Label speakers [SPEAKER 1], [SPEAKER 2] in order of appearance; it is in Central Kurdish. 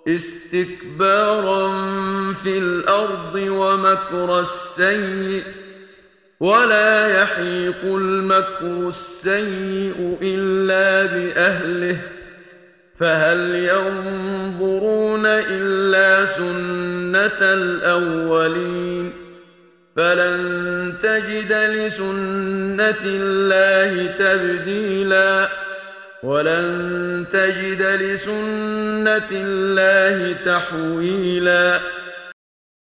[SPEAKER 1] استكبارا في الأرض ومكر السيء، ولا يحيق المكر السيء إلا بأهله، فهل ينظرون إلا سنة الأولين، فلن تجد لسنة الله تبديلا، ولن تجد لسنة الله تحويلا.